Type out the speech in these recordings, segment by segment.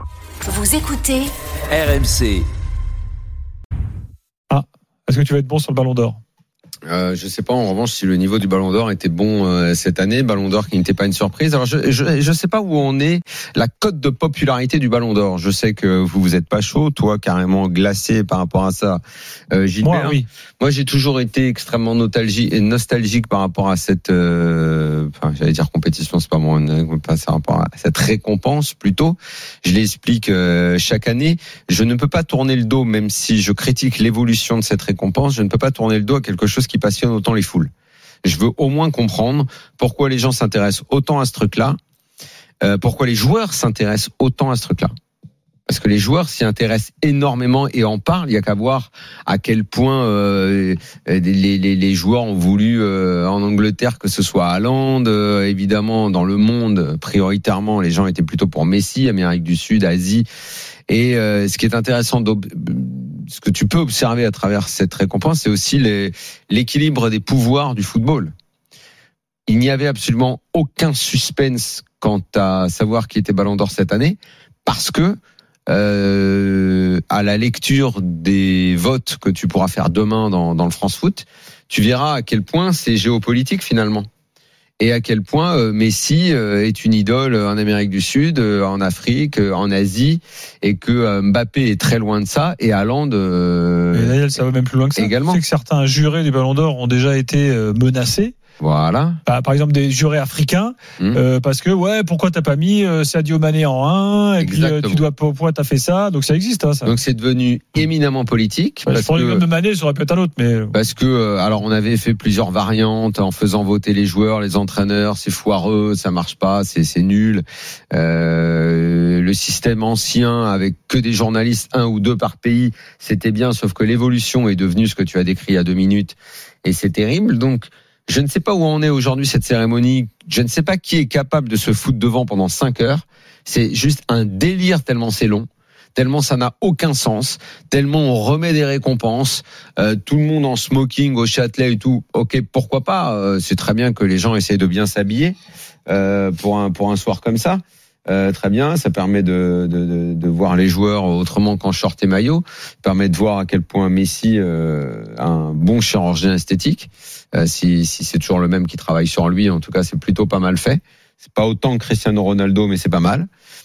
Vous écoutez RMC. Est-ce que tu vas être bon sur le Ballon d'Or ? Je sais pas en revanche si le niveau du Ballon d'Or était bon cette année. Ballon d'Or qui n'était pas une surprise. Alors je sais pas où on est. La cote de popularité du Ballon d'Or. Je sais que vous êtes pas chaud, toi carrément glacé par rapport à ça. Gilbert, Moi, oui. Moi j'ai toujours été extrêmement nostalgique par rapport à cette, j'allais dire compétition, c'est pas moi, par rapport à cette récompense plutôt. Je l'explique chaque année. Je ne peux pas tourner le dos, même si je critique l'évolution de cette récompense. Je ne peux pas tourner le dos à quelque chose qui passionne autant les foules. Je veux au moins comprendre pourquoi les gens s'intéressent autant à ce truc-là, pourquoi les joueurs s'intéressent autant à ce truc-là. Parce que les joueurs s'y intéressent énormément et en parlent. Il y a qu'à voir à quel point les joueurs ont voulu en Angleterre que ce soit Haaland, évidemment dans le monde prioritairement les gens étaient plutôt pour Messi, Amérique du Sud, Asie. Et ce qui est intéressant, ce que tu peux observer à travers cette récompense, c'est aussi l'équilibre des pouvoirs du football. Il n'y avait absolument aucun suspense quant à savoir qui était Ballon d'Or cette année, parce que à la lecture des votes que tu pourras faire demain dans le France Foot, tu verras à quel point c'est géopolitique finalement. Et à quel point Messi est une idole en Amérique du Sud, en Afrique, en Asie, et que Mbappé est très loin de ça, et Haaland Et d'ailleurs, ça va même plus loin que ça. également. Tu sais que certains jurés du Ballon d'Or ont déjà été menacés. Voilà. Par exemple, des jurés africains, parce que pourquoi t'as pas mis Sadio Mané en 1 et Exactement. puis pourquoi t'as fait ça. Donc ça existe, hein, ça. Donc c'est devenu éminemment politique. Je pense que même de Mané, ça aurait pu être un autre, mais Parce que alors on avait fait plusieurs variantes en faisant voter les joueurs, les entraîneurs, c'est foireux, ça marche pas, c'est nul. Le système ancien avec que des journalistes, 1 ou 2 par pays, c'était bien, sauf que l'évolution est devenue ce que tu as décrit il y a 2 minutes et c'est terrible. Donc je ne sais pas où en est aujourd'hui cette cérémonie. Je ne sais pas qui est capable de se foutre devant pendant 5 heures. C'est juste un délire tellement c'est long, tellement ça n'a aucun sens, tellement on remet des récompenses, tout le monde en smoking au Châtelet et tout. Ok, pourquoi pas, c'est très bien que les gens essayent de bien s'habiller pour un soir comme ça. Très bien, ça permet de voir les joueurs autrement qu'en short et maillot. Ça permet de voir à quel point Messi a un bon chirurgien esthétique. Si c'est toujours le même qui travaille sur lui, en tout cas, c'est plutôt pas mal fait. C'est pas autant que Cristiano Ronaldo, mais c'est pas mal.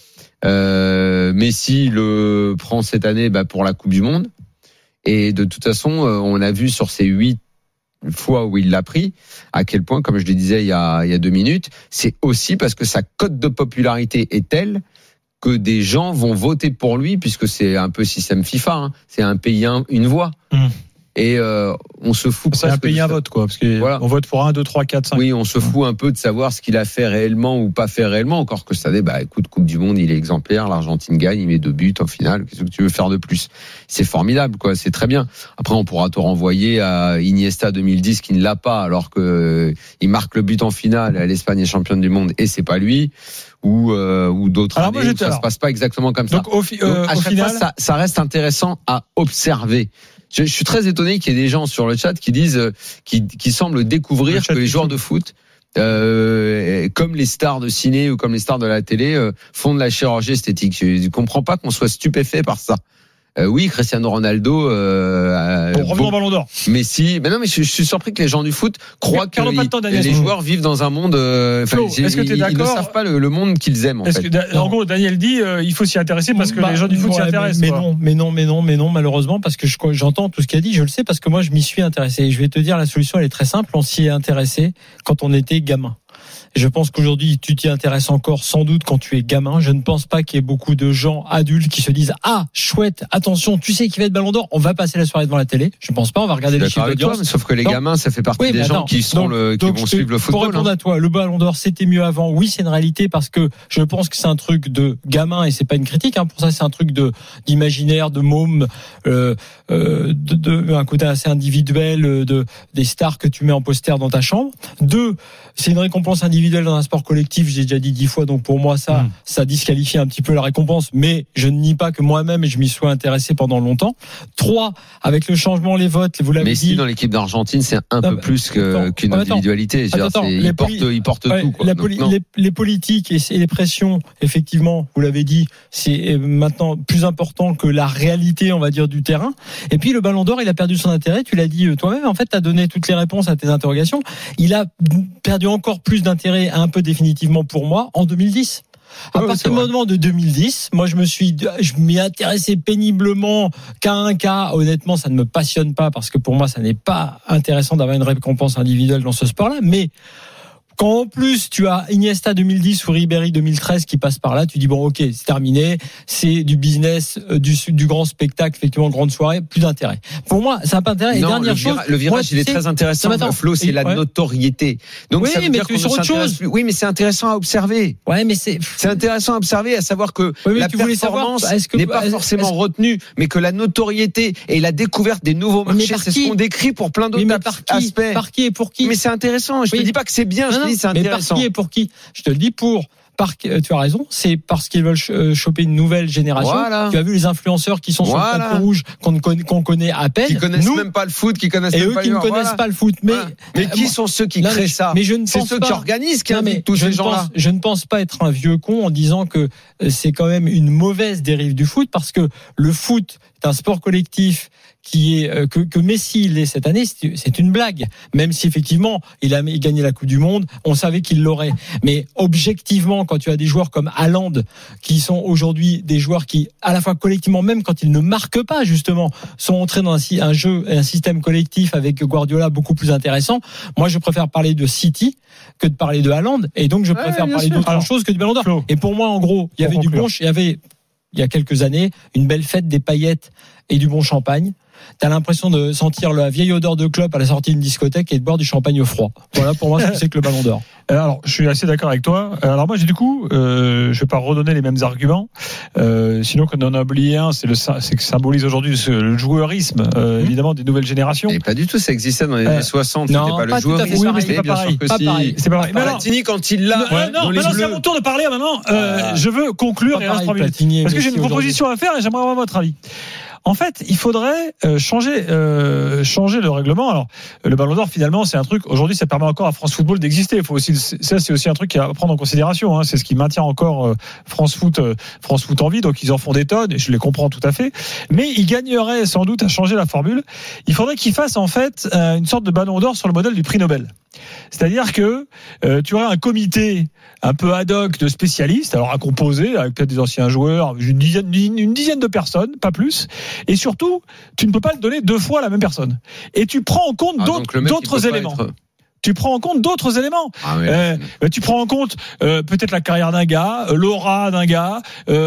Messi le prend cette année pour la Coupe du Monde. Et de toute façon, on a vu sur ces 8 fois où il l'a pris, à quel point, comme je le disais il y a 2 minutes, c'est aussi parce que sa cote de popularité est telle que des gens vont voter pour lui, puisque c'est un peu système FIFA, hein. C'est un pays, une voix. Et on se fout. c'est un pays, un vote, quoi, parce que voilà. on vote pour 1, 2, 3, 4, 5. Oui, on se fout un peu de savoir ce qu'il a fait réellement ou pas fait réellement, encore que ça écoute, Coupe du Monde, il est exemplaire, l'Argentine gagne, il met 2 buts en finale, qu'est-ce que tu veux faire de plus? C'est formidable, quoi, c'est très bien. Après, on pourra te renvoyer à Iniesta 2010 qui ne l'a pas, alors que il marque le but en finale, l'Espagne est championne du monde et c'est pas lui. Ou d'autres alors années où ça se passe pas exactement comme ça. Donc au à chaque final, fois, ça reste intéressant à observer. Je suis très étonné qu'il y ait des gens sur le chat qui disent, qui semblent découvrir que les joueurs de foot, comme les stars de ciné ou comme les stars de la télé, font de la chirurgie esthétique. Je ne comprends pas qu'on soit stupéfait par ça. Oui, Cristiano Ronaldo. revenons au Ballon d'Or. Messi. Mais non, mais je suis surpris que les gens du foot croient que les joueurs vivent dans un monde. Flo, est-ce que tu es d'accord? Ils ne savent pas le monde qu'ils aiment. En gros, Daniel dit, il faut s'y intéresser parce que les gens du foot s'y intéressent. Mais non, malheureusement, parce que j'entends tout ce qu'il a dit, je le sais parce que moi je m'y suis intéressé. Je vais te dire, la solution elle est très simple. On s'y est intéressé quand on était gamin. Je pense qu'aujourd'hui, tu t'y intéresses encore sans doute quand tu es gamin. Je ne pense pas qu'il y ait beaucoup de gens adultes qui se disent « Ah, chouette, attention, tu sais qui va être Ballon d'Or, on va passer la soirée devant la télé. » Je ne pense pas, on va regarder les chiffres d'audience. Sauf que les gamins, ça fait partie des gens qui vont suivre le football. Pour répondre à toi, le Ballon d'Or, c'était mieux avant. Oui, c'est une réalité parce que je pense que c'est un truc de gamin et c'est pas une critique. Pour ça, c'est un truc d'imaginaire, de môme, un côté assez individuel des stars que tu mets en poster dans ta chambre. 2, c'est une récompense individuelle individuel dans un sport collectif, j'ai déjà dit 10 fois, donc pour moi ça disqualifie un petit peu la récompense, mais je ne nie pas que moi-même je m'y sois intéressé pendant longtemps. 3, avec le changement, les votes, vous l'avez dit. Mais si dans l'équipe d'Argentine, c'est un peu plus qu'une individualité. Ils portent tout. Quoi. Les politiques et les pressions, effectivement, vous l'avez dit, c'est maintenant plus important que la réalité, on va dire, du terrain. Et puis le Ballon d'Or, il a perdu son intérêt. Tu l'as dit toi-même. En fait, tu as donné toutes les réponses à tes interrogations. Il a perdu encore plus d'intérêt, un peu définitivement pour moi, en 2010. À partir du moment de 2010, moi je m'y intéressais péniblement qu'à un cas. Honnêtement, ça ne me passionne pas parce que pour moi, ça n'est pas intéressant d'avoir une récompense individuelle dans ce sport-là. Mais quand en plus tu as Iniesta 2010 ou Ribéry 2013 qui passent par là, tu dis bon ok, c'est terminé, c'est du business, du grand spectacle, effectivement grande soirée, plus d'intérêt. Pour moi, ça n'a pas d'intérêt. Non, et dernière chose, le virage il est très intéressant. Flo, c'est la notoriété. Donc oui, ça veut dire qu'on sur autre chose. Oui, mais c'est intéressant à observer. Ouais, mais c'est intéressant à observer, à savoir que la performance n'est pas forcément retenue, mais que la notoriété et la découverte des nouveaux marchés, c'est ce qu'on décrit pour plein d'autres aspects. Par qui et pour qui? Mais c'est intéressant. Je te dis pas que c'est bien. C'est mais par qui et pour qui? Je te le dis tu as raison, c'est parce qu'ils veulent choper une nouvelle génération. Voilà. Tu as vu les influenceurs qui sont sur le tapis rouge qu'on connaît à peine. Qui connaissent même pas le foot, qui connaissent même pas qui ne connaissent pas le foot. Mais qui sont ceux qui créent ça? Mais je ne c'est pense ceux pas, qui organisent, qui invitent tous ces gens-là. Je ne pense pas être un vieux con en disant que c'est quand même une mauvaise dérive du foot parce que le foot est un sport collectif qui est que Messi l'est cette année, c'est une blague. Même si effectivement il a gagné la Coupe du Monde, on savait qu'il l'aurait. Mais objectivement, quand tu as des joueurs comme Haaland qui sont aujourd'hui des joueurs qui, à la fois collectivement, même quand ils ne marquent pas justement, sont entrés dans un jeu et un système collectif avec Guardiola beaucoup plus intéressant. Moi, je préfère parler de City que de parler de Haaland, et donc je préfère parler d'autre chose que de Ballon d'Or. Et pour moi, en gros, il y avait il y a quelques années une belle fête, des paillettes et du bon champagne. T'as l'impression de sentir la vieille odeur de clope à la sortie d'une discothèque et de boire du champagne au froid. Voilà, pour moi, c'est que le Ballon d'Or. Alors, je suis assez d'accord avec toi. Alors moi, je vais pas redonner les mêmes arguments. Sinon, qu'on en a oublié un, c'est que symbolise aujourd'hui le joueurisme, évidemment, des nouvelles générations. Et pas du tout, ça existait dans les années 60. Non, c'était pas le joueurisme. Oui, mais c'est pas pareil. C'est pas pareil. Platini, quand il l'a. Non, maintenant, c'est à mon tour de parler. Maintenant, je veux conclure et reste 3 minutes. Parce que j'ai une proposition à faire et j'aimerais avoir votre avis. En fait, il faudrait changer le règlement. Alors, le Ballon d'Or, finalement, c'est un truc. Aujourd'hui, ça permet encore à France Football d'exister. Ça, c'est aussi un truc à prendre en considération. C'est ce qui maintient encore France Foot en vie. Donc, ils en font des tonnes et je les comprends tout à fait. Mais ils gagneraient sans doute à changer la formule. Il faudrait qu'ils fassent en fait une sorte de Ballon d'Or sur le modèle du prix Nobel. C'est-à-dire que tu aurais un comité un peu ad hoc de spécialistes, alors à composer avec peut-être des anciens joueurs, une dizaine de personnes, pas plus. Et surtout, tu ne peux pas le donner 2 fois à la même personne. Et tu prends en compte d'autres éléments. Tu prends en compte d'autres éléments. Tu prends en compte peut-être la carrière d'un gars, l'aura d'un gars,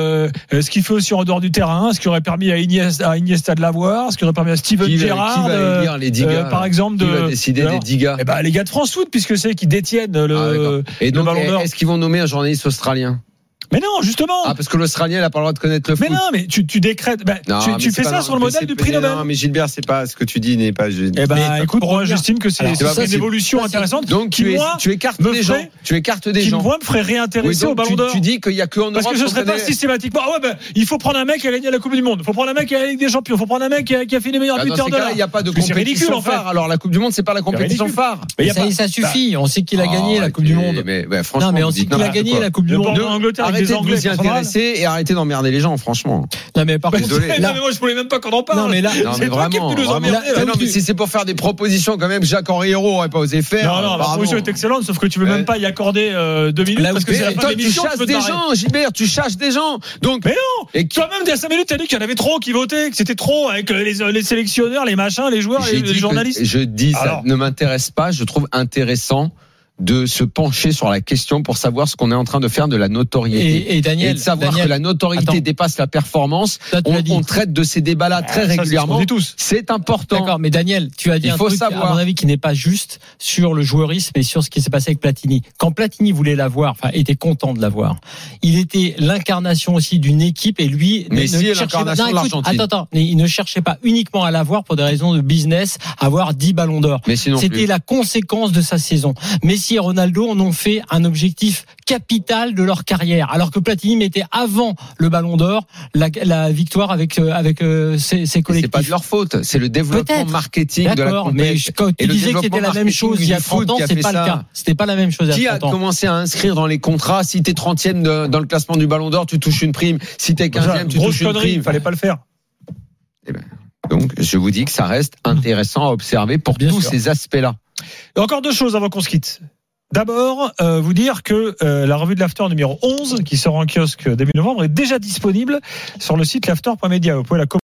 ce qu'il fait aussi en dehors du terrain, ce qui aurait permis à Iniesta de l'avoir, ce qui aurait permis à Steven Gerrard, qui va élire les 10 gars, par exemple, qui va décider des 10 gars. Les gars de France Foot, puisque c'est eux qui détiennent le Ballon d'Or. Est-ce qu'ils vont nommer un journaliste australien? Mais non, justement. Parce que l'Australien n'a pas le droit de connaître le foot. Mais non, mais tu décrètes. Tu fais ça sur le modèle du prix Nobel. Non, mais Gilbert, c'est pas ce que tu dis n'est pas. Écoute, moi, j'estime que c'est une évolution intéressante. Donc tu écartes des gens. Qui moi me ferait réintéresser au Ballon d'Or. Tu dis qu'il y a que en Europe. Parce que je serais pas systématiquement. Il faut prendre un mec qui a gagné la Coupe du Monde. Il faut prendre un mec qui a gagné des champions. Il faut prendre un mec qui a fait les meilleurs buteurs de l'art. Il n'y a pas de compétition phare. Alors la Coupe du Monde, c'est pas la compétition phare. Ça suffit. On sait qu'il a gagné la Coupe du Monde. Franchement, mais on sait qu'il a gagné la Coupe du Monde. Et arrêtez d'emmerder les gens, franchement. Non, mais par contre, mais moi, je voulais même pas qu'on en parle. Non, mais là, vraiment. Mais si c'est pour faire des propositions, quand même, Jacques-Henri Hérault n'aurait pas osé faire. Non, la proposition est excellente, sauf que tu veux même pas y accorder 2 minutes. Parce que c'est la fin de l'émission. Tu chasses des gens, Gilbert, tu chasses des gens. Donc. Mais non! Et toi-même, il y a 5 minutes, t'as dit qu'il y en avait trop qui votaient, que c'était trop avec les sélectionneurs, les machins, les joueurs, les journalistes. Je dis, ça ne m'intéresse pas, je trouve intéressant de se pencher sur la question pour savoir ce qu'on est en train de faire de la notoriété. Et Daniel, de savoir que la notoriété dépasse la performance. On traite de ces débats-là très régulièrement. C'est important. D'accord, mais Daniel, tu as dit un truc, à mon avis, qui n'est pas juste sur le joueurisme et sur ce qui s'est passé avec Platini. Quand Platini voulait l'avoir, était content de l'avoir, il était l'incarnation aussi d'une équipe et lui, Messi est l'incarnation de l'Argentine. Attends, il ne cherchait pas uniquement à l'avoir pour des raisons de business, avoir 10 ballons d'or. C'était la conséquence de sa saison. Messi Messi et Ronaldo en ont fait un objectif capital de leur carrière, alors que Platini mettait avant le Ballon d'Or la victoire avec ses collectifs. C'est pas de leur faute, c'est le développement marketing de la compétition. Mais quand tu disais que c'était la même chose il y a 30 ans, c'est pas le cas. C'était pas la même chose il y a 30 ans. Qui a commencé à inscrire dans les contrats, si t'es 30e dans le classement du Ballon d'Or, tu touches une prime, si t'es 15e, tu touches une prime. Il fallait pas le faire. Donc, je vous dis que ça reste intéressant à observer pour tous ces aspects-là. Et encore deux choses avant qu'on se quitte. D'abord, vous dire que la revue de l'After numéro 11, qui sera en kiosque début novembre, est déjà disponible sur le site l'after.media. Vous pouvez la